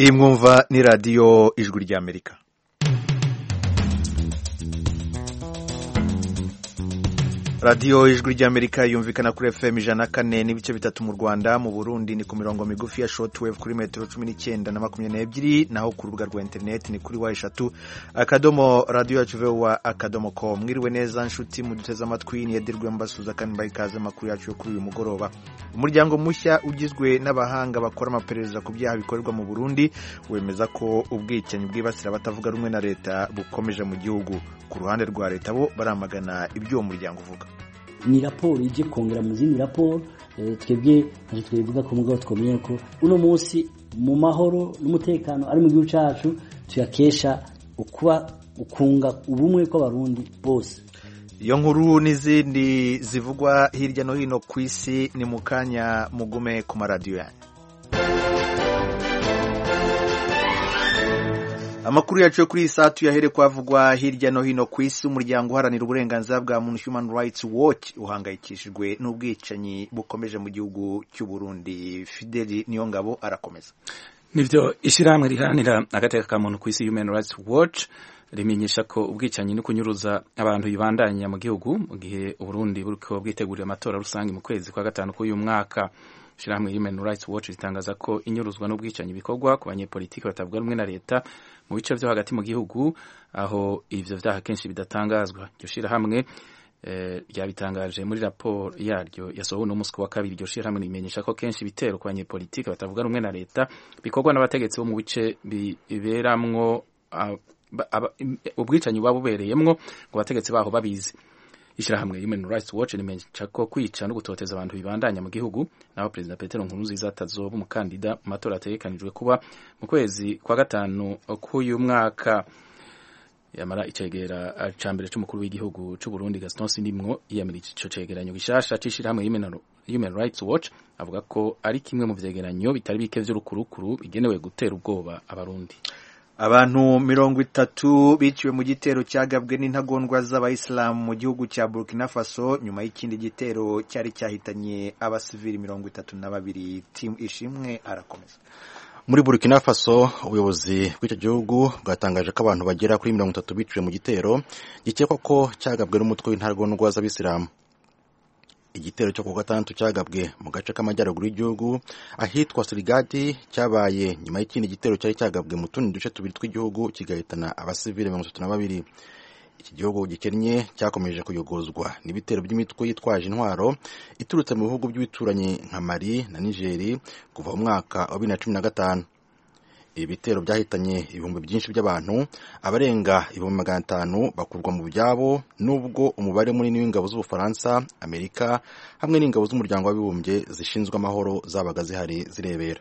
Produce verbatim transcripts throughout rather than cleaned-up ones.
iyi mwumva ni radiyo ijwi ry'Amerika. radiyo ijwi ry'Amerika yumvikana kuri F M ijana na kane n'ibice bitatu mu Rwanda, mu Burundi ni ku mirongo migufi ya shortwave kuri metero cumi n'icyenda na makumyabiri n'ebyiri, naho ku rubuga rwa internet ni kuri wa eshatu akadomo radio yacu voa akadomo com. Mwiriwe neza nshuti muduteze amatwi, ni Edirwe mbasuza kandi mbayikaze makuru yacu yo kuri uyu mugoroba. Umuryango mushya ugizwe n'abahanga bakora amaperereza ku byaha bikorerwa mu Burundi wemeza ko ubwicanyi bwibasira batavuga rumwe na leta bukomeje mu gihugu. Ku ruhande rwa leta bo baramagana ibyo uwo muryango uvuga. Ni raporo ije kongera mu zindi raporo, e, twebwe nje twivuga ko mugabo twomenye ko uno munsi mu mahoro n'umutekano ari mu gihugu cyacu tuyakesha ukuba ukunga ubumwe kw'abarundi bose. Iyo nkuru n'izindi zivugwa hirya no hino ku isi ni mu kanya, mugume ku maradiyo yanyu. Amakuru yacu kuri isatu yahere kwavugwa hirya no hino ku isi. Umuryango uharanira uburenganzira bwa muntu Human Rights Watch uhangayikishijwe n'ubwicanyi bukomeje mu gihugu cy'u Burundi. Fideli Niyongabo arakomeza. Nivyo ishiramwe riharanira agateka ka muntu ku isi Human Rights Watch rimenyesha ko ubwicanyi no kunyuruza abantu bibandanya mu gihugu mu gihe Burundi buriko bwitegurira amatora rusange mu kwezi kwa gatanu k'uyu mwaka. Ishiramwe Human Rights Watch ritangaza ko inyuruzwa n'ubwicanyi bikorwa ku banyepolitiki batavuga rumwe na leta mu bice byo hagati mu gihugu, aho ivyo vyaha kenshi bidatangazwa. Iryo shirahamwe eh, ryabitangaje muri raporo yaryo yasohowe no musi wa kabiri. Iryo shirahamwe rimenyesha ko kenshi bitero ku banyepolitiki batavuga rumwe na leta bikorwa n'abategetsi bo mu bice biberamwo ubwicanyi babubereyemwo ngo abategetsi baho babizi. Ishirahamwe Human Rights Watch rimenyesha ko kwica no gutoteza abantu bibandanya mu gihugu, naho President Petero Nkurunziza atazoba umukandida mu matora ategekanijwe kuba mu kwezi kwa gatanu k'uyu mwaka. Yamara icegera cambere c'umukuru w'igihugu c'u Burundi Gaston Sindimwo yiyamirije ico cegeranyo gishasha c'ishirahamwe Human Rights Watch, avuga ko ari kimwe mu vyegeranyo bitari bike vy'urukurukuru bigenewe gutera ubwoba abarundi. Abantu mirongo itatu biciwe mu gitero cyagabwe n'intagondwa z'abayisilamu mu gihugu cya Burkina Faso nyuma y'ikindi gitero cyari cyahitanye abasivili mirongo itatu na babiri. Team Ishimwe arakomeza. Muri Burkina Faso ubuyobozi bw'icyo gihugu bwatangaje ko abantu bagera kuri mirongo itatu biciwe mu gitero gikekwa ko cyagabwe n'umutwe w'intagondwa z'abisilamu. Igitero cyo ku gatandatu cyagabwe mu gace k'amajyaruguru y'igihugu ahitwa Sirigati cyabaye nyuma y'ikindi gitero cyari cyagabwe mu tundi duce tubiri tw'igihugu kigahitana abasivile mirongo itatu na babiri. Iki gihugu gikennye cyakomeje kuyogozwa n'ibitero by'imitwe yitwaje intwaro iturutse mu bihugu by'ibituranyi nka Mali na Niger kuva mu mwaka wa bibiri na cumi na gatanu. Ibi bitero byahitanye ibihumbi byinshi by'abantu, abarenga ibihumbi magana atanu bakurwa mu byabo, nubwo umubare munini w'ingabo z'Ubufaransa, Amerika hamwe n'ingabo z'umuryango w'abibumbye zishinzwe amahoro zabaga zihari zirebera.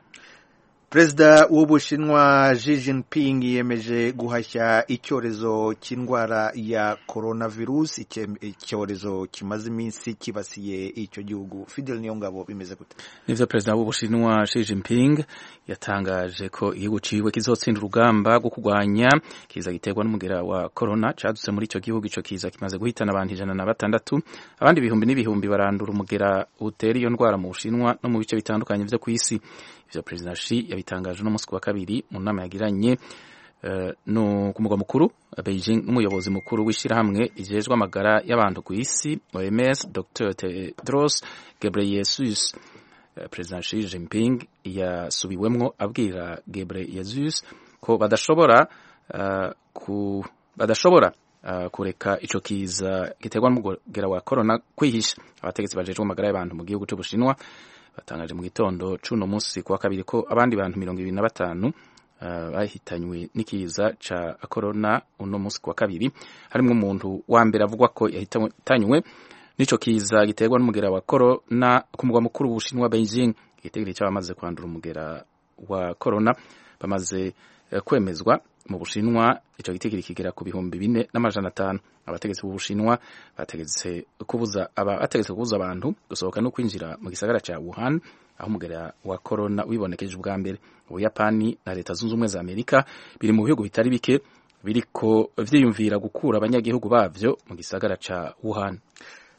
Perezida w'Ubushinwa Xi Jinping yemeje guhashya icyorezo cy'indwara ya coronavirus, icyorezo kimaze iminsi kibasiye icyo gihugu. Fidel Niyongabo bimeze gute? Nivyo Perezida w'Ubushinwa Xi Jinping yatangaje ko igihugu ciwe kizotsinda urugamba rwo kurwanya kiza giterwa n'umugera wa corona cadutse muri ico gihugu. Ico kiza kimaze guhitana abantu ijana na batandatu, abandi ibihumbi n'ibihumbi barandura umugera utera iyo ndwara mu Bushinwa no mu bice bitandukanye vyo kw'isi. Ivyo Perezida Xi yabitangaje no musi wa kabiri mu nama yagiranye uh, no ku mugwa mukuru Beijing n'umuyobozi mukuru w'ishirahamwe ijejwe amagara y'abantu ku isi O M S Doctor Tedros Ghebreyesus. Uh, Perezida Xi Jinping yasubiwemwo abwira Ghebreyesus ko badashobora uh, ku badashobora uh, kureka ico kiza giterwa n'umugera wa corona kwihisha. Abategetsi bajejwe amagara y'abantu mu gihugu c'Ubushinwa batangaje mu gitondo c'uno musi kwa kabiri ko abandi bantu mirongo ibiri na batanu uh, bahitanywe n'ikiza ca corona uno musi kwa kabiri, harimwo umuntu wa mbere avugwa ko yahitanywe n'ico kiza giterwa n'umugera wa corona ku mugwa mukuru w'Ubushinwa Beijing. Igitigiri c'abamaze kwandura umugera wa corona bamaze uh, kwemezwa mu Bushinwa, ico gitigiri kigera ku bihumbi bine n'amajana atanu. Abategetsi b'Ubushinwa bategetse kubuza aba ategetse kubuza abantu gusohoka no kwinjira mu gisagara ca Wuhan aho umugera wa corona wibonekeje ubwa mbere. Ubuyapani na Leta Zunze Ubumwe za Amerika biri mu bihugu bitari bike biriko vyiyumvira gukura abanyagihugu bavyo mu gisagara ca Wuhan.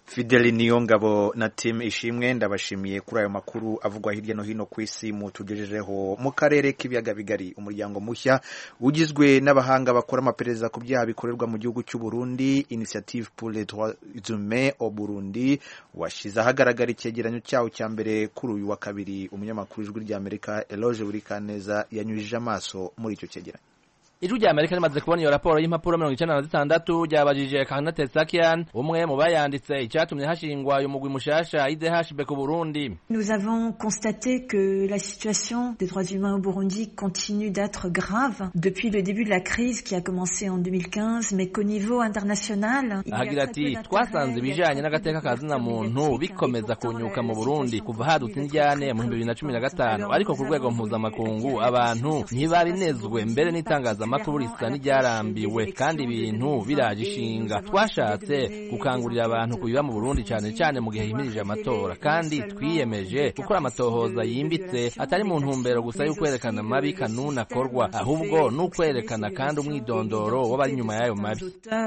Fideli Niyongabo na Tim Ishimwe ndabashimiye kuri ayo makuru avugwa hirya no hino ku isi mu tugejejeho mu karere k'ibiyaga bigari. Umuryango mushya ugizwe n'abahanga bakora amaperereza ku byaha bikorerwa mu gihugu cy'u Burundi, Initiative pour les droits humains au Burundi, washize ahagaragara icyegeranyo cyawo cya mbere kuri uyu wa kabiri. Umunyamakuru w'Ijwi ry'Amerika Eloge Burikaneza yanyujije amaso muri icyo cyegeranyo. Ijwi ry'Amerika rimaze kubona iyo raporo y'impapuro mirongo icenda na zitandatu ryabajije Kahana Tetsakian, umwe mu bayanditse icyatumye hashingwa uyu mugwi mushasha I D H B ku Burundi. Nous avons constaté que la situation des droits humains au Burundi continue d'être grave depuis le début de la crise qui a commencé en deux mille quinze, mais qu'au niveau international ahagira ati twasanze ibijanye n'agateka kazina muntu bikomeza kunyuka mu Burundi kuva hadutse indyane mu bibiri na cumi na gatanu, ariko ku rwego mpuzamakungu abantu ntibarinezwe mbere n'itangaza amakuru risa n'iryarambiwe kandi ibintu biragishinga. Twashatse gukangurira abantu kubiba mu Burundi cyane cyane mu gihe himirije amatora, kandi twiyemeje gukora amatohoza yimbitse atari mu ntumbero gusa y'ukwerekana mabi kanuna akorwa, ahubwo n'ukwerekana kandi umwidondoro w'abari nyuma y'ayo mabi.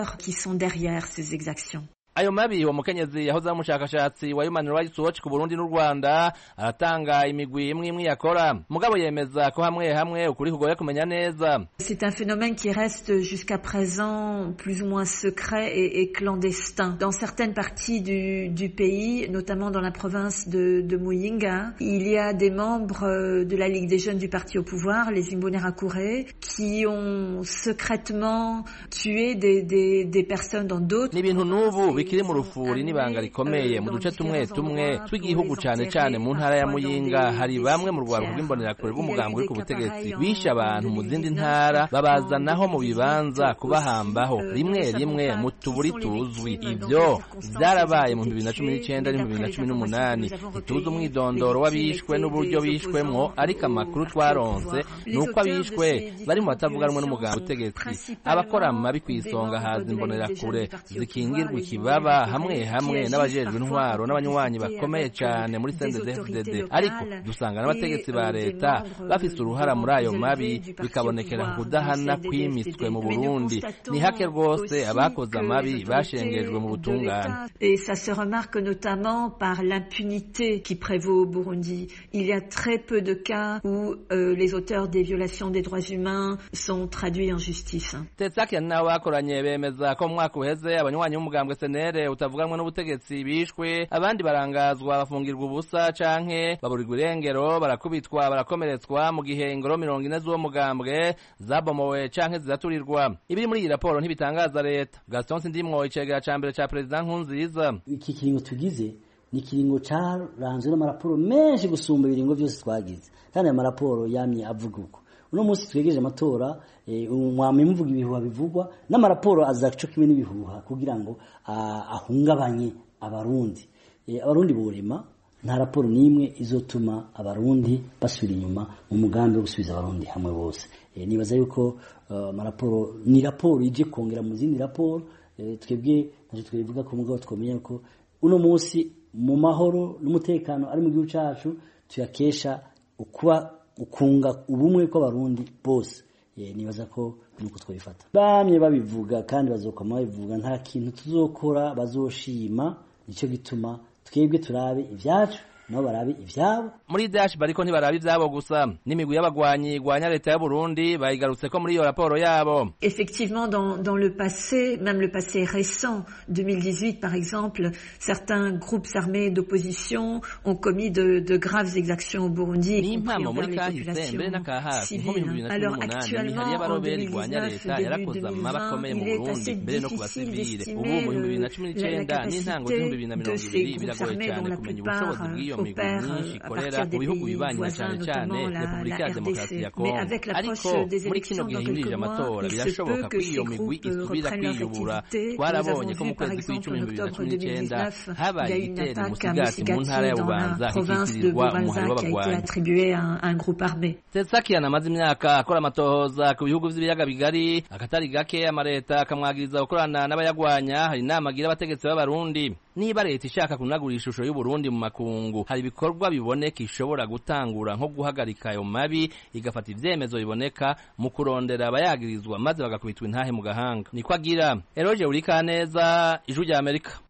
Ayo mabi uwo mukenyezi yahoze ari umushakashatsi wa Human Rights Watch ku Burundi n'u Rwanda aratanga imigwi imwe imwe yakora, mugabo yemeza ko hamwe hamwe ukuri kugoye kumenya neza. C'est un phénomène qui reste jusqu'à présent plus ou moins secret et, et clandestin. Dans certaines parties du, du pays, notamment dans la province de, de Muyinga, il y a des membres de la Ligue des jeunes du parti au pouvoir, les Imbonerakure, qui ont secrètement tué des, des, des personnes dans d'autres bikiri mu rufuri n'ibanga rikomeye mu duce tumwe tumwe tw'igihugu cyane cyane mu ntara ya Muyinga. Hari bamwe mu rwabo rw'imbonerakure rw'umugambi uri ku butegetsi bisha abantu mu zindi ntara babazanaho mu bibanza kubahambaho rimwe rimwe mu tuburi tuzwi. Ibyo byarabaye mu bibiri na cumi n'icyenda no mu bibiri na cumi n'umunani. Ituze umwidondoro w'abishwe n'uburyo bishwemwo, ariko amakuru twaronse ni uko abishwe bari mu batavuga rumwe n'umugambi utegetsi. Abakora amabi ku isonga haza imbonerakure zikingirwa ikiba baba hamwe hamwe n'abajejwe intwaro n'abanywanyi bakomeye cyane muri C N D D F D D, ariko dusanga n'abategetsi ba leta bafise uruhara muri ayo mabi bikabonekera kudahana kwimitswe mu Burundi. Ni hake rwose abakoze amabi bashengejwe mu butungane. Et ça se remarque notamment par l'impunité qui prévaut au Burundi. Il y a très peu de cas où euh, les auteurs des violations des droits humains sont traduits en justice. Tetsakian nawe akoranye bemeza ko mwaka uheze abanywanyi b'umugambwe senere utavuganwe n'ubutegetsi bishwe, abandi barangazwa bafungirwa ubusa canke baburirwa irengero, barakubitwa barakomeretswa, mu gihe ingoro mirongo ine z'uwo mugambwe zabomowe canke ziraturirwa. Ibiri muri iyi raporo ntibitangaza leta. Gaston Sindimwo icegera ca mbere ca President Nkurunziza: iki kiringo tugize ni kiringo caranzwe n'amaraporo menshi gusumba ibiringo byose twagize, kandi amaraporo yamye avuga uko uno munsi twegeje amatora umwami muvuga ibihuha bivugwa n'amaraporo azaco kimwe n'ibihuha kugira ngo ahungabanye abarundi. Abarundi borema nta raporo nimwe izotuma abarundi basubira inyuma mu mugambi wo gusubiza abarundi hamwe bose. Nibaza yuko amaraporo ni raporo ije kongera mu zindi raporo, twebwe naje twivuga ko mugabo twomenya ko uno munsi mu mahoro n'umutekano ari mu gihugu cyacu tuyakesha ukuba ukunga ubumwe kw'abarundi bose. Nibaza ko nuko twabifata bamye babivuga kandi bazokoma babivuga, nta kintu tuzokora bazoshima. Nicyo gituma twebwe turabe ivyacu nabo barabe ivyabo. Muri dash bariko ntibarabe ivyabo gusa, n'imigwi y'abagwanyi igwanya leta ya Burundi bayigarutse ko muri iyo raporo yabo. Effectivement, dans, dans le passé, même le passé récent, deux mille dix-huit par exemple, certains groupes armés d'opposition ont commis de, de graves exactions au Burundi, y compris envers les populations civiles. Alors actuellement, en deux mille dix-neuf, début deux mille vingt, il est assez difficile d'estimer le, la, la capacité de ces groupes armés dont la plupart opèrent à partir des pays voisins, notamment la, la R D C. Mais avec l'approche des élections dans quelques mois, il se peut que ces groupes reprennent leur activité. Nous avons vu par exemple en octobre deux mille dix-neuf, il y a eu une attaque à Musigati dans la province de Bubanza qui a été attribuée à un, à un groupe armé. Tetsakian amaze imyaka akora amatohoza ku bihugu vy'ibiyaga bigari, akatari gake amareta akamwagiriza gukorana n'abayagwanya. Hari inama agira abategetsi b'abarundi, niba leta ishaka kunagura ishusho y'u Burundi mu makungu, hari ibikorwa biboneka ishobora gutangura nko guhagarika ayo mabi, igafata ivyemezo biboneka mu kurondera abayagirizwa maze bagakubitwa intahe mu gahanga. Niko agira. Eroje Urikaneza, Ijwi ry'Amerika.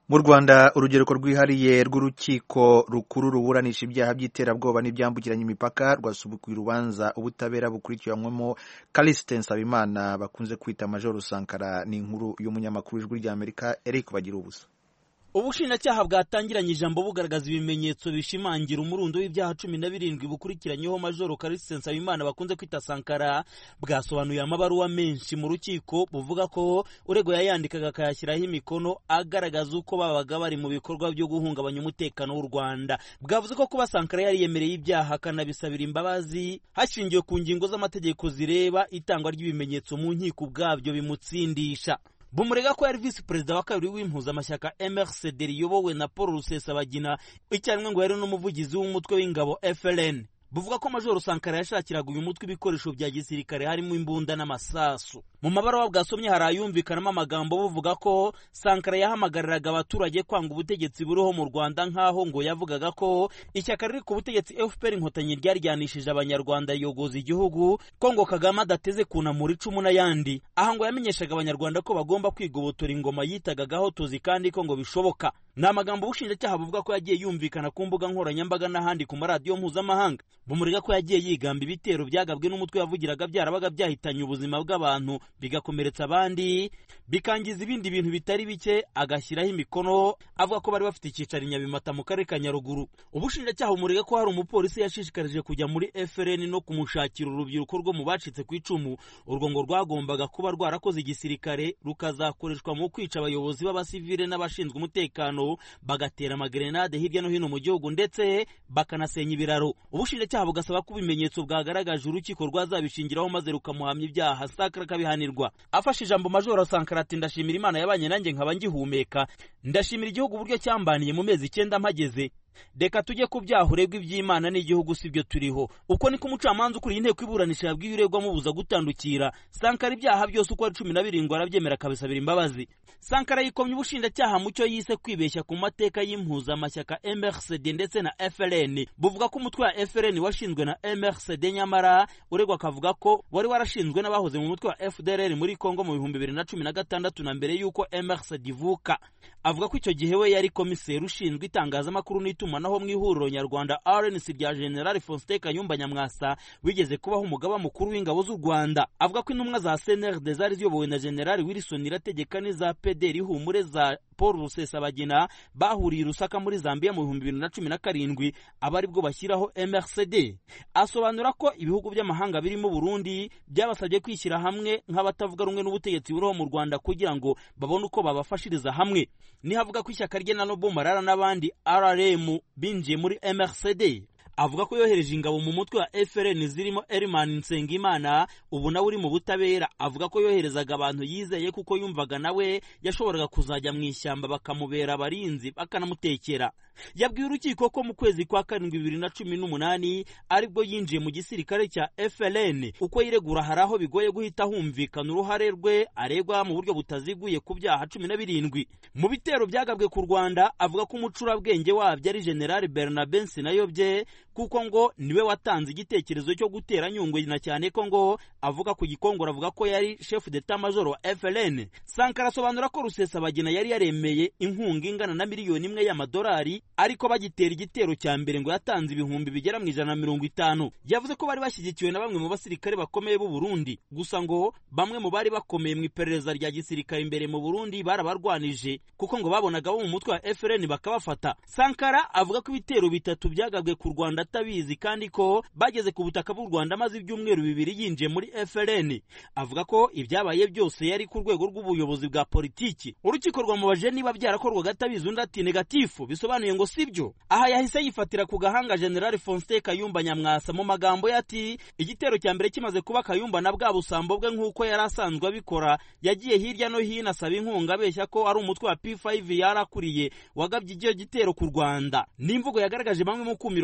Mu Rwanda urugereko rwihariye rw'urukiko rukuru ruburanisha ibyaha by'iterabwoba n'ibyambukiranya imipaka rwasubukuye urubanza ubutabera bukurikiranwemo Callixte Nsabimana bakunze kwita Major Sankara. Ni inkuru y'umunyamakuru w'Ijwi ry'Amerika Eric Bagirubusa. Ubushinjacyaha bwatangiranye ijambo bugaragaza ibimenyetso bishimangira umurundo w'ibyaha cumi na birindwi bukurikiranyeho Major Callixte Nsabimana bakunze kwita Sankara. Bwasobanuye amabaruwa menshi mu rukiko buvuga ko urego yayandikaga akayashyiraho imikono agaragaza uko babaga bari mu bikorwa byo guhungabanya umutekano w'u Rwanda. Bwavuze ko kuba Sankara yari yemereye ibyaha akanabisabira imbabazi hashingiwe ku ngingo z'amategeko zireba itangwa ry'ibimenyetso mu nkiko ubwabyo bimutsindisha. Bumurega ko yari visi perezida wa kabiri w'impuzamashyaka M R C D riyobowe na Paul Rusesabagina, icyarimwe ngo yari n'umuvugizi w'umutwe w'ingabo F L N. Buvuga ko Major Sankara yashakiraga uyu mutwe ibikoresho bya gisirikare harimo imbunda n'amasasu. Mu mabaruwa bwasomye hari ayumvikanamo amagambo buvuga ko Sankara yahamagariraga abaturage kwanga ubutegetsi buriho mu Rwanda, nk'aho ngo yavugaga ko ishyaka riri ku butegetsi F P R Inkotanyi ryaryanishije abanyarwanda yogoza igihugu, ko ngo Kagame adateze kunamura icumu n'ayandi. Aha ngo yamenyeshaga abanyarwanda ko bagomba kwigobotora ingoma yitagagaho tuzi kandi ko ngo bishoboka. Ni amagambo ubushinjacyaha buvuga ko yagiye yumvikana ku mbuga nkoranyambaga n'ahandi ku maradiyo mpuzamahanga. Bumurega ko yagiye yigamba ibitero byagabwe n'umutwe yavugiraga byarabaga byahitanye ubuzima bw'abantu bigakomeretsa abandi bikangiza ibindi bintu bitari bike, agashyiraho imikono avuga ko bari bafite icyicaro Nyabimata mu karere ka Nyaruguru. Ubushinjacyaha bumurega ko hari umupolisi yashishikarije kujya muri F L N no kumushakira urubyiruko rwo mu bacitse ku icumu. Urwo ngo rwagombaga kuba rwarakoze igisirikare rukazakoreshwa mu kwica abayobozi b'abasivile n'abashinzwe umutekano, bagatera amagrenade hirya no hino mu gihugu ndetse bakanasenya ibiraro. Ubushinjacyaha bugasaba ko ibimenyetso bwagaragaje urukiko rwazabishingiraho maze rukamuhamya ibyaha Sankara kabihanirwa. Afashe ijambo Major Sankara ati ndashimira Imana yabanye nanjye nkaba ngihumeka, ndashimira igihugu uburyo cyambaniye mu mezi icyenda mpageze. Deka tujye ku byaha uregwa iby'Imana n'igihugu sibyo turiho. Uko niko umucamanza ukuri inteko iburanisha yabwiye uregwa mubuza gutandukira. Sankara ibyaha byose uko ari cumi na birindwi arabyemera akabisabira imbabazi. Sankara yikomye ubushinjacyaha mu cyo yise kwibeshya ku mateka y'impuzamashyaka M R C D ndetse na F L N. Buvuga ko umutwe wa F L N washinzwe na M R C D, nyamara uregwa akavuga ko wari warashinzwe n'abahoze mu mutwe wa F D L R muri Kongo mu bihumbi bibiri na cumi na gatandatu na mbere y'uko M R C D ivuka. Avuga ko icyo gihe we yari komiseri ushinzwe itangazamakuru n'itumanaho mu ihuriro nyarwanda R N C rya General Faustin Kayumba Nyamwasa wigeze kubaho umugaba mukuru w'ingabo z'u Rwanda. Avuga ko intumwa za C N R D zari ziyobowe na General Wilson Irategeka n'iza P D R ihumure za Paul Rusesabagina bahuriye Rusaka muri Zambia mu bihumbi bibiri na cumi na karindwi, abari bwo bashyiraho M R C D. Asobanura ko ibihugu by'amahanga birimo Burundi byabasabye kwishyira hamwe nk'abatavuga rumwe n'ubutegetsi buriho mu Rwanda kugira ngo babone uko babafashiriza hamwe. Ni havuga ko ishyaka rye na Nobo Marara n'abandi R R M binjiye muri M R C D. Avuga ko yohereje ingabo mu mutwe wa F L N zirimo Herman Nsengimana ubu nawe uri mu butabera. Avuga ko yoherezaga abantu yizeye kuko yumvaga nawe yashoboraga kuzajya mu ishyamba bakamubera abarinzi bakanamutekera. Yabwiye urukiko ko mu kwezi kwa karindwi bibiri na cumi n'umunani aribwo yinjiye mu gisirikare cya F L N. Uko yiregura hari aho bigoye guhita humvikana uruhare rwe aregwa mu buryo butaziguye ku byaha cumi na birindwi. Mu bitero byagabwe ku Rwanda avuga ko umucurabwenge wabyo ari General Bernabe Nsinayobye, kuko ngo niwe watanze igitekerezo cyo gutera Nyungwe, na cyane ko ngo avuga ku Gikongoro avuga ko yari chef d'état major wa F L N. Sankara asobanura ko Rusesabagina yari yaremeye inkunga ingana na miliyoni imwe y'amadolari, ariko bagitera igitero cya mbere ngo yatanze ibihumbi bigera mu ijana na mirongo itanu. Yavuze ko bari bashyigikiwe na bamwe mu basirikare bakomeye b'u Burundi, gusa ngo bamwe mu bari bakomeye mu iperereza rya gisirikare imbere mu Burundi barabarwanije kuko ngo babonaga bo mu mutwe wa F L N bakabafata. Sankara avuga ko ibitero bitatu byagabwe ku Rwanda atabizi kandi ko bageze ku butaka bw'u Rwanda maze ibyumweru bibiri yinjiye muri F L N. Avuga ko ibyabaye byose yari ku rwego rw'ubuyobozi bwa politiki. Urukiko rwamubaje niba byarakorwaga atabizi, undi ati negatifu, bisobanuye ngo sibyo. Aha yahise yifatira ku gahanga General Faustin Kayumba Nyamwasa mu magambo yati igitero cya mbere kimaze kuba Kayumba na bwa busambo bwe nk'uko yari asanzwe abikora yagiye hirya no hino asaba inkunga abeshya ko ari umutwe wa P five yarakuriye wagabye igihe gitero ku Rwanda. N'imvugo yagaragaje bamwe mu kumiro mu rukiko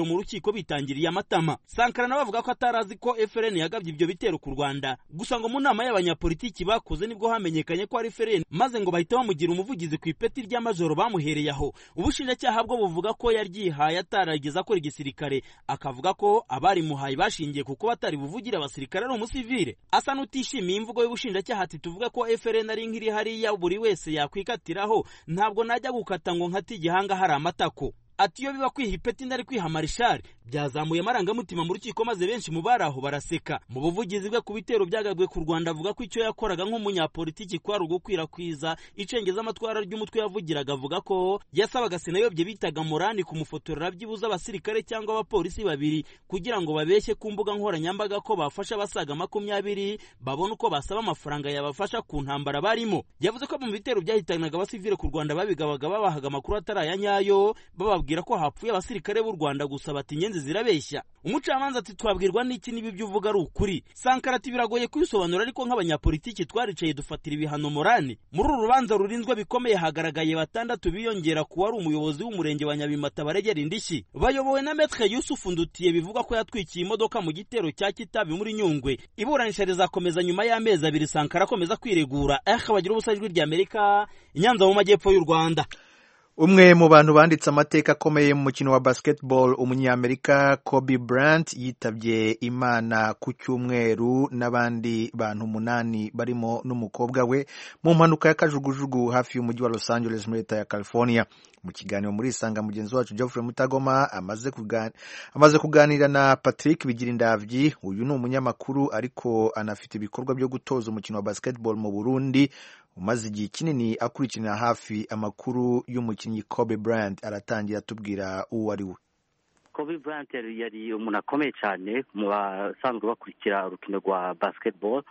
rukiko bitangiriye amatama. Sankara nawe avuga ko atarazi ko F R N yagabye ibyo bitero ku Rwanda, gusa ngo mu nama y'abanyapolitiki bakoze nibwo hamenyekanye ko ari F R N, maze ngo bahita bamugira umuvugizi ku ipeti ry'amajoro bamuhereye aho. Ubushinjacyaha bwo buvuga ko yaryihaye atarageza akora igisirikare, akavuga ko abari muhaye bashingiye kuko batari buvugira abasirikare ari umusivile. Asa n'utishimiye imvugo y'ubushinjacyaha ati tuvuga ko F R N ari nkiri hariya buri wese yakwikatiraho, ntabwo najya gukata ngo nkati igihanga hari amatako. Ati iyo biba kwiha ipeti ndari kwiha marishari, byazamuye amarangamutima mu rukiko maze benshi mu bari aho baraseka. Mu buvugizi bwe ku bitero byagabwe ku Rwanda avuga ko icyo yakoraga nk'umunyapolitiki kwari ugukwirakwiza icengeza amatwara ry'umutwe yavugiraga, avuga ko yasabaga senayobye bitaga Morani kumufotorera byibuza abasirikare cyangwa abapolisi babiri kugira ngo babeshye ku mbuga nkoranyambaga ko bafasha abasaga makumyabiri babona uko basaba amafaranga yabafasha ku ntambara barimo. Yavuze ko mu bitero byahitanaga abasivile ku Rwanda babigabaga babahaga amakuru ataraya nyayo, bababwira ko hapfuye abasirikare b'u Rwanda gusa bati inyenzi zirabeshya. Umucamanza ati twabwirwa n'iki nibi byuvuga ari ukuri? Sankara ati biragoye kwisobanura, ariko nk'abanyapolitiki twaricaye dufatira ibihano Morani. Muri uru rubanza rurinzwe bikomeye hagaragaye batandatu biyongera ku wari umuyobozi w'umurenge wa Nyabimata baregera indishyi, bayobowe na Maître Yusuf Ndutiye bivuga ko yatwikiye imodoka mu gitero cya Kitabi muri Nyungwe. Iburanisha rizakomeza nyuma y'amezi abiri Sankara akomeza kwiregura. Eh bagira ubusajwi ry'Amerika Inyanza mu majyepfo y'u Rwanda. Umwe mu bantu banditse amateka akomeye mu mukino wa basketball, umunyamerika Kobe Bryant yitabye Imana ku cyumweru n'abandi bantu umunani barimo n'umukobwa we mu mpanuka y'akajugujugu hafi y'umujyi wa Los Angeles muri leta ya California. Mu kiganiro muri Isanga mugenzi wacu Geoffrey Mutagoma amaze kuganira amaze kuganira na Patrick Bigirindavyi. Uyu ni umunyamakuru ariko anafite ibikorwa byo gutoza umukino wa basketball mu Burundi, umaze igihe kinini akurikirana hafi amakuru y'umukinnyi Kobe Bryant. Aratangira atubwira uwo ari we. Kobe Bryant yari umuntu akomeye cyane mu basanzwe bakurikira urukino rwa basketball,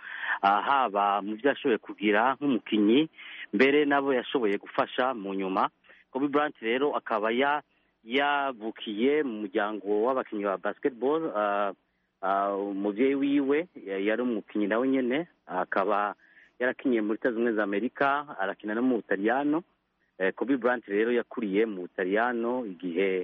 haba mu byo yashoboye kugira nk'umukinnyi mbere nabo yashoboye gufasha mu nyuma. Kobe Bryant rero akaba ya yavukiye mu muryango w'abakinnyi ba basketball. Umubyeyi wiwe yari umukinnyi nawe nyene, akaba yarakinye muri Leta Zunze Ubumwe za Amerika, arakina no mu Butaliyano. Kobe Bryant rero yakuriye mu Butaliyano igihe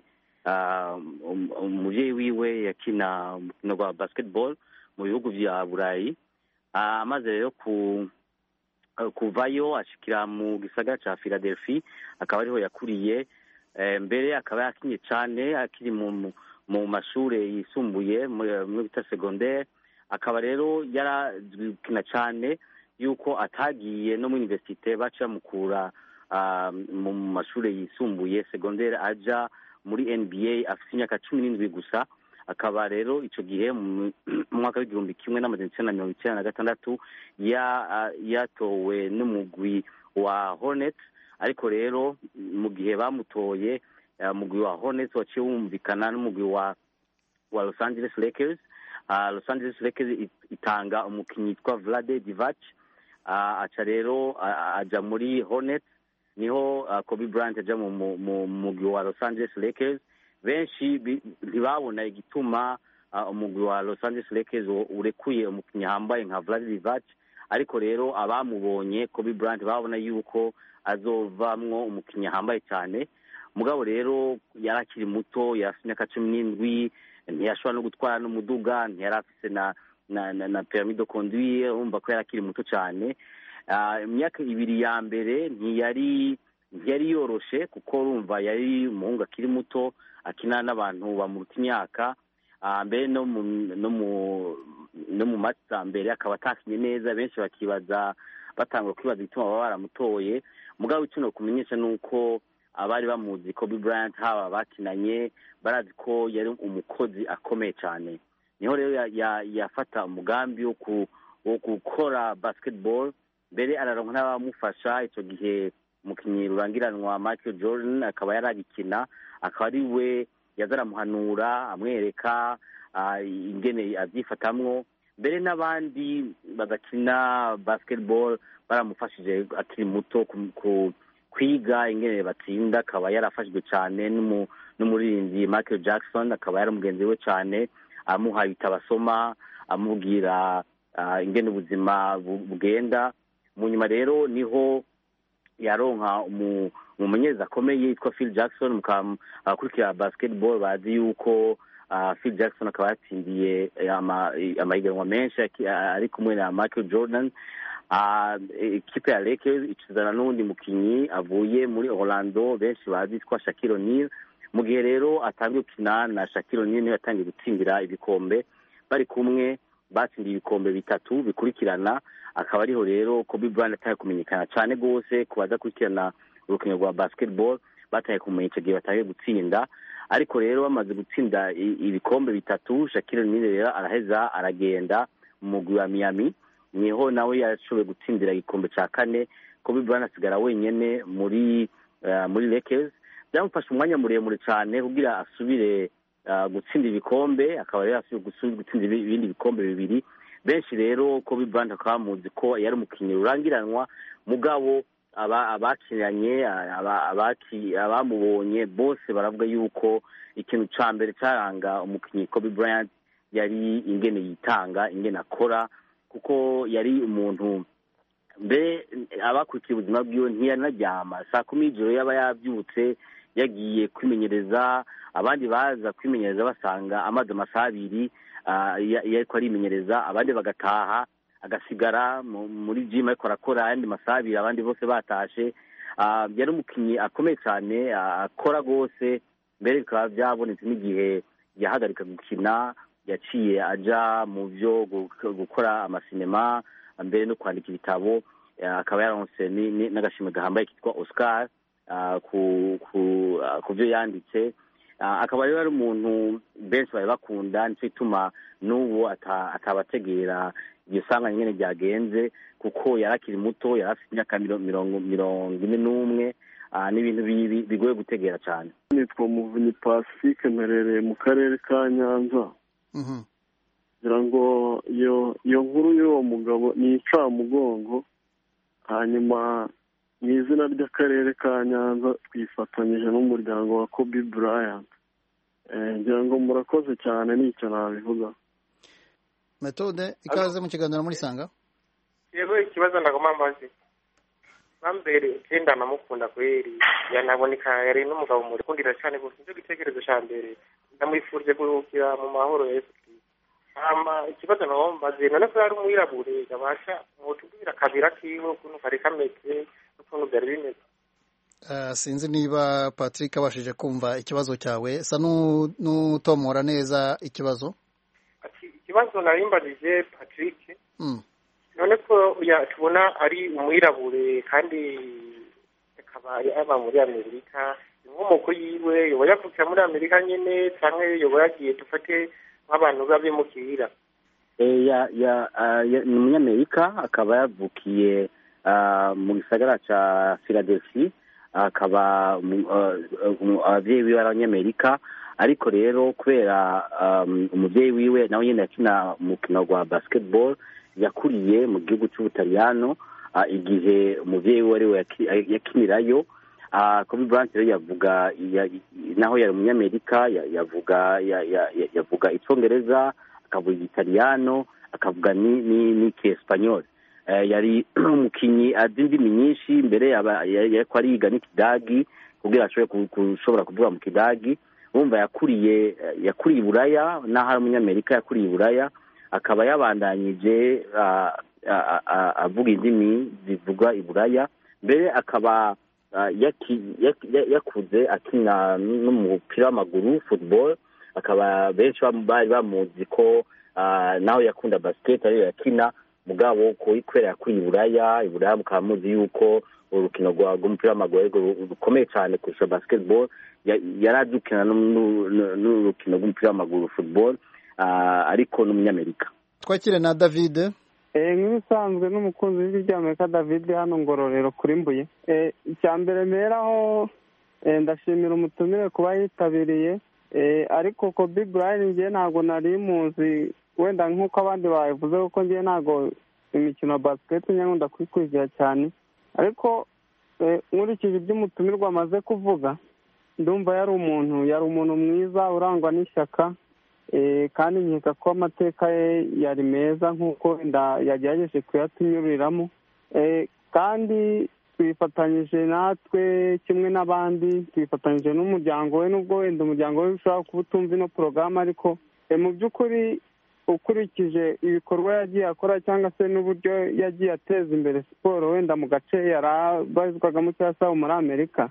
umubyeyi wiwe yakina umukino wa basketball mu bihugu vya Burayi. Amaze rero ku kuvayo ashikira mu gisagara ca Philadelphia, akaba ariho yakuriye. Mbere akaba yakinye cyane akiri mu mu mashure yisumbuye mu bita secondaire. Akaba rero yarakina cyane yuko atagiye no mu universite baca mukura mu mashure yisumbuye secondaire aja muri N B A afite imyaka cumi n'indwi gusa. Akaba rero ico gihe mu mwaka w'igihumbi kimwe n'amajana icenda na mirongo icenda na gatandatu yatowe n'umugwi wa Hornets, ariko rero mu gihe bamutoye umugwi wa Hornets waciye wumvikana n'umugwi wa wa Los Angeles Lakers. Los Angeles Lakers itanga umukinyi yitwa Vlade Divac, aca rero aja muri Hornets. Niho Kobe Bryant aja mu mugwi wa Los Angeles Lakers. Benshi ntibabona igituma umugwi wa Los Angeles Lakers urekuye umukinnyi hambaye nka Vlade Divac, ariko rero abamubonye Kobe Bryant babona yuko azovamwo umukinnyi hambaye cyane. Mugabo rero yarakiri muto, yarafite imyaka cumi n'indwi, ntiyashobora no gutwara n'umuduga, ntiyarafise na na na, na permis de conduire, umva ko yarakiri muto cyane. Imyaka ibiri ya mbere ntiyari ntiyari yoroshe kuko urumva yari umuhungu akiri muto akina n'abantu bamuruta imyaka. Mbere no mu no mu no mu matsa mbere akaba atakinye neza, benshi bakibaza batangura kwibaza igituma baba baramutoye. Mugabo icyo no kumenyesha nuko abari bamuzi Kobe Bryant haba bakinanye barazi ko yari umukozi akomeye cyane. Niho rero yafata umugambi wo wo gukora basketball. Mbere araronka n'abamufasha. Icyo gihe umukinnyi rurangiranwa Michael Jordan akaba yaragikina, akaba ari we yazaramuhanura amwereka ingene avyifatamwo. Mbere n'abandi badakina basketball baramufashije akiri muto ku kwiga ingene batsinda. Akaba yarafashijwe cyane n'umuririmbyi Michael Jackson, akaba yaramugenzi we cyane, amuha bitabasoma, amubwira ingene ubuzima bugenda. Mu nyuma rero niho yaronka umumenyereza akomeye yitwa Phil Jackson. Abakurikira basketball bazi yuko Phil Jackson akaba yatsindiye amahiganwa menshi ari kumwe na Michael Jordan. Ikipe ya Lakers ikizana n'undi mukinyi avuye muri Orlando benshi bazi twa Shaquille O'Neal. Mu gihe rero atangiye gukina na Shaquille O'Neal niwe yatangiye gutsindira ibikombe, bari kumwe batsindiye ibikombe bitatu bikurikirana. Akaba ariho rero Kobe Bryant ataye kumenyekana cyane gose kubaza kurikirana urukino rwa basketball, bataye kumenya icyo gihe bataye gutsinda. Ariko rero bamaze gutsinda ibikombe bitatu, Shaquille O'Neal rero araheza aragenda mu mugwi wa Miami, niho nawe yashoboye gutsindira igikombe cya kane. Kobe Bryant asigara wenyene muri uh, muri Lakers. Byamufasha umwanya muremure cyane kugira asubire uh, gutsinda ibikombe, akaba rero asubire gusubira gutsinda ibindi bikombe bibiri. Benshi rero Kobe Bryant akaba muzi ko yari umukinnyi urangiranwa, mugabo abakinanye abamubonye bose baravuga yuko ikintu ca mbere caranga umukinnyi Kobe Bryant yari ingene yitanga, ingene akora, kuko yari umuntu mbe abakurikiye ubuzima bwiwe ntiyanaryama. Saa kumi y'ijoro yaba yabyutse yagiye kwimenyereza, abandi baza kwimenyereza basanga amaze amasaha abiri yariko arimenyereza, abandi bagataha agasigara muri gym ariko arakora ayandi masaha abiri, abandi bose batashe. Yari umukinnyi akomeye cyane, akora rwose, mbere bikaba byabonetse n'igihe yahagarika gukina yaciye aja mu byo gukora amasinema mbere no kwandika ibitabo. Akaba yaronse n'agashimwe gahambaye kitwa Oscar ku byo yanditse. Akaba rero ari umuntu benshi bari bakunda, nicyo ituma n'ubu atabategera iryo sanga nyine ryagenze, kuko yarakiri muto, yarafite imyaka mirongo mirongo ine n'umwe. N'ibintu bigoye gutegera cyane. Nitwa Muvunyi Pacifique, mperereye mu karere ka Nyanza. ngira ngo iyo iyo nkuru y'uwo mugabo ni incamugongo. Hanyuma mu izina ry'akarere ka Nyanza twifatanyije n'umuryango wa Kobe Bryant. Ngira ngo murakoze cyane, nicyo nabivuga. Methode, ikaze mu kiganiro muri Sanga. Yego, ikibazo ndagoma mbazi. Bambere cyenda namukunda kweri, yanaboneka yari n'umugabo muri kundira cyane gose. Nicyo gitekerezo cya mbere ndamwifurije kuruhukira mu mahoro ya Yesu Kristo. Ama ikibazo naho mbazi, none ko ari umwirabure gabasha mutubwira kabira kiwe ukuntu kari kameze n'ukuntu byari bimeze. Uh, sinzi niba Patrick abashije kumva ikibazo cyawe, sa n'utomora neza ikibazo. Ati ikibazo narimbajije Patrick. Mm. None ko ya tubona ari umwirabure kandi akaba yaba muri Amerika, inkomoko yiwe yoba yavukiye muri Amerika nyene canke yoba yagiye dufate nk'abantu babimukira? Eh ya ya ni umunyamerika, akaba yavukiye mu gisagara ca Philadelphia, akaba abavyeyi biwe ari abanyamerika, ariko rero kubera umuvyeyi wiwe nawe nyene yakina umukino wa basketball, yakuriye mu gihugu cy'Ubutaliyano igihe umuvyeyi we ari we yakinirayo. Kobe Bryant rero yavuga naho yari umunyamerika, yavuga yavuga icyongereza, akavuga igitaliyano, akavuga ni Espanyol. Yari umukinyi azi indimi nyinshi, mbere yariko ariga n'ikidagi kugira ashobore kushobora kuvuga mu kidagi. Urumva yakuriye yakuriye Buraya, naho ari umunyamerika yakuriye Buraya, akaba yabandanyije avuga indimi zivuga i Buraya. Mbere akaba yakuze akina n'umupira w'amaguru football, akaba benshi bari bamuzi ko naho yakunda basket ariyo yakina, mugabo kubera yakuriye i Buraya. I Buraya mukaba muzi yuko urukino rw'umupira w'amaguru rukomeye cyane kurusha basketball. Yaradukina n'urukino rw'umupira w'amaguru football, ariko n'umunyamerika. Twakire na David. Eh nk'ibisanzwe n'umukunzi w'ijwi ry'Amerika David hano Ngororero kuri Mbuye. Eh icyambere meraho ndashimira umutumire kuba yitabiriye, eh ariko Kobe Bryant ngiye ntago nari muzi, wenda nk'uko abandi bavuze kuko ngiye ntago imikino ya basket nyangunda kwikwizira cyane, ariko nkurikije iby'umutumirwa amaze kuvuga ndumva yari umuntu yari umuntu mwiza urangwa n'ishyaka, kandi nkeka ko amateka ye yari meza nk'uko yagerageje kuyatunyuriramo. Kandi twifatanyije natwe kimwe n'abandi, twifatanyije n'umuryango we, n'ubwo wenda umuryango we ushobora kuba utumva ino porogaramu, ariko mu by'ukuri ukurikije ibikorwa yagiye akora cyangwa se n'uburyo yagiye ateza imbere siporo wenda mu gace yari abarizwagamo cyangwa se muri Amerika,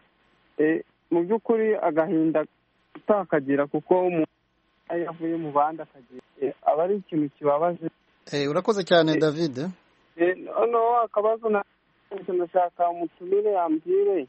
mu by'ukuri agahinda utakagira kuko umuntu yavuye mu bandi akagira aba ari ikintu kibabaje. Urakoze cyane David. Noneho akabazo nashaka umutumire yambwire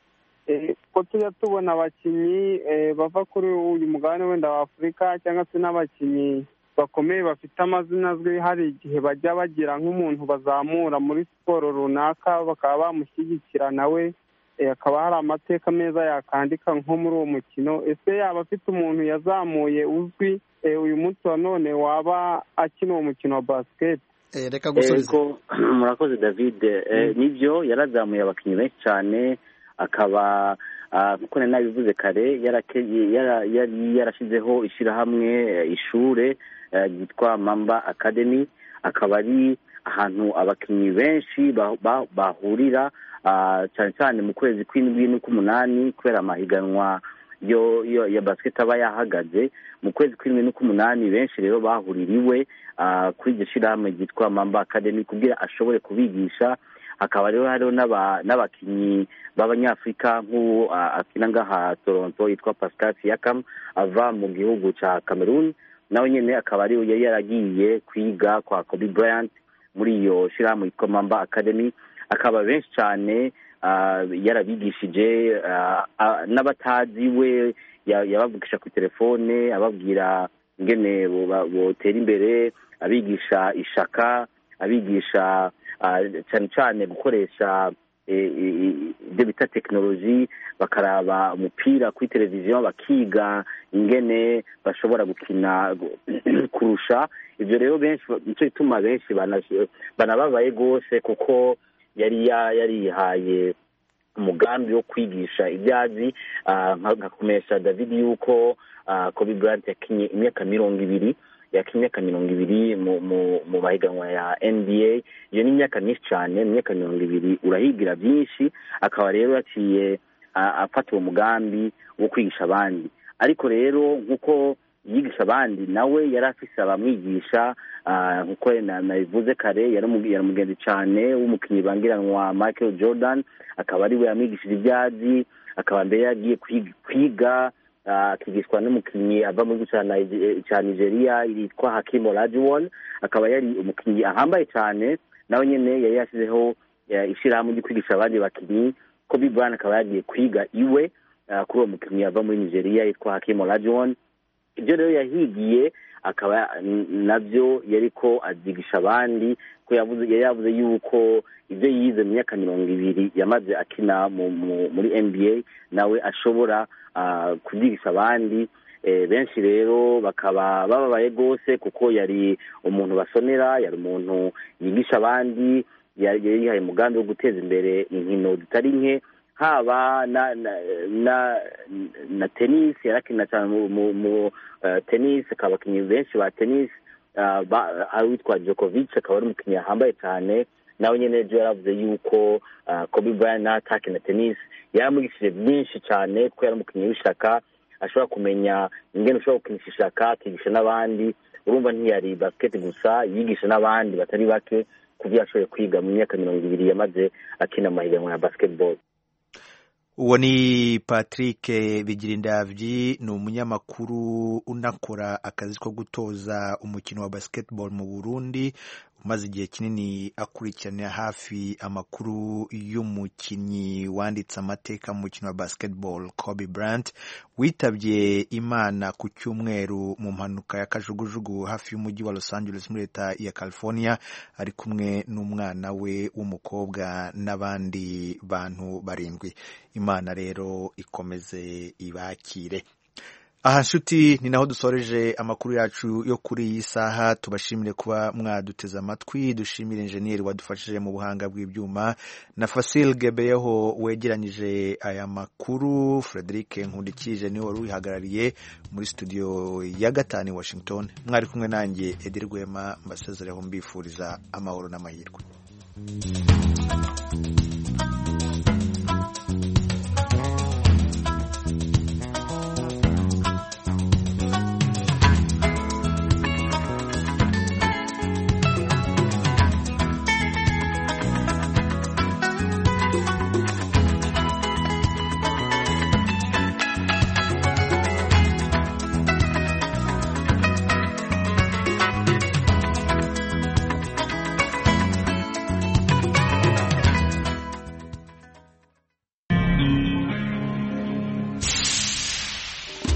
ko tujya tubona abakinnyi bava kuri uyu mugabane wenda wa Afurika cyangwa se n'abakinnyi bakomeye bafite amazina azwi, hari igihe bajya bagira nk'umuntu bazamura muri siporo runaka bakaba bamushyigikira nawe akaba hari amateka meza yakandika nko muri uwo mukino. Ese yaba afite umuntu yazamuye uzwi uyu munsi wa none waba akina uwo mukino wa basket? Reka gusubiza. Murakoze David. Nibyo yarazamuye abakinnyi benshi cyane, akaba kuko nari nabivuze kare yari yarashyizeho ishyirahamwe ishure ryitwa Mamba Academy, akaba ari ahantu abakinnyi benshi bahurira cyane cyane mu kwezi kw'indwi n'uk'umunani kubera amahiganwa yo ya basket aba yahagaze mu kwezi kw'indwi n'uk'umunani. Benshi rero bahuririwe kuri iryo shyirahamwe ryitwa Mamba Academy kugira ashobore kubigisha. Hakaba rero hariho n'abakinnyi b'abanyafurika nk'uwo akina ngaha Toronto yitwa Pascal Siakam ava mu gihugu cya Cameroon, nawe nyine akaba ari yari yaragiye kwiga kwa Kobe Bryant muri iyo shyirahamwe yitwa Mamba Academy. Akaba benshi cyane yarabigishije n'abatazi we yabavugisha ku telefone ababwira ingene botera imbere, abigisha ishaka, abigisha cyane cyane gukoresha ibyo bita tekinoloji, bakaraba umupira kuri televiziyo bakiga ingene bashobora gukina kurusha ibyo. Rero benshi nicyo gituma benshi banababaye rwose kuko yari yarihaye umugambi wo kwigisha ibyazi. Nkakomesha David yuko Kobe Bryant yakinye imyaka mirongo ibiri yakinye imyaka mirongo ibiri mu mahiganwa ya N B A. Iyo ni imyaka myinshi cyane, mu myaka mirongo ibiri urahigira byinshi. Akaba rero yaciye afata uwo mugambi wo kwigisha abandi, ariko rero nk'uko yigisha abandi nawe yari afise abamwigisha nk'uko nabivuze kare. Yari umugenzi cyane w'umukinnyi bangiranwa Michael Jordan, akaba ari we yamwigishije ibyazi. Akaba mbere yagiye kwiga akigishwa n'umukinnyi ava mu gihugu cya Nigeria yitwa Hakeem Olajuwon. Akaba yari umukinnyi ahambaye cyane, nawe nyine yari yashyizeho ishyirahamwe ryo kwigisha abandi bakinnyi. Kobe Bryant akaba yagiye kwiga iwe kuri uwo mukinnyi ava muri Nigeria yitwa Hakeem Olajuwon. Ibyo rero yahigiye akaba nabyo yari ko azigisha abandi, ko yari yavuze yuko ibyo yize mu myaka mirongo ibiri yamaze akina muri N B A nawe ashobora kubyigisha abandi. Benshi rero bakaba bababaye rwose kuko yari umuntu basonera, yari umuntu yigisha abandi, yari yihaye umugambi wo guteza imbere inkino zitari nke, haba na na na tennis. Yarakina cyane mu tennis, akaba abakinnyi benshi ba tennis witwa Djokovic akaba ari umukinnyi ahambaye cyane. Nawe nyine ejo yaravuze yuko Kobe Bryant natakina tennis yaramwigishije byinshi cyane kuko yari umukinnyi w'ishaka, ashobora kumenya ingene ushobora gukinisha ishaka akigisha n'abandi. Urumva ntiyari basket gusa, yigisha n'abandi batari bake kuko yashoboye kwiga mu myaka mirongo ibiri yamaze akina amahiganwa ya basketball. Uwo ni Patrick Bigirindavyi, ni umunyamakuru unakora akazi ko gutoza umukino wa basketball mu Burundi, umaze igihe kinini akurikirana hafi amakuru y'umukinnyi wanditse amateka mu mukino wa basketball Kobe Bryant witabye Imana ku cyumweru mu mpanuka ya kajugujugu hafi y'umujyi wa Los Angeles muri leta ya California, ari kumwe n'umwana we w'umukobwa n'abandi bantu barindwi. Imana rero ikomeze ibakire. Aha nshuti ni naho dusoreje amakuru yacu yo kuri iyi saha. Tubashimire kuba mwaduteze amatwi, dushimire enjeniyeri wadufashije mu buhanga bw'ibyuma na Fasil Gebeyeho wegeranyije aya makuru. Frederic Nkundikije niwe wari uyihagarariye muri studio ya gatanu i Washington. Mwari kumwe nanjye Edi Rwema, mbasezereho mbifuriza amahoro n'amahirwe.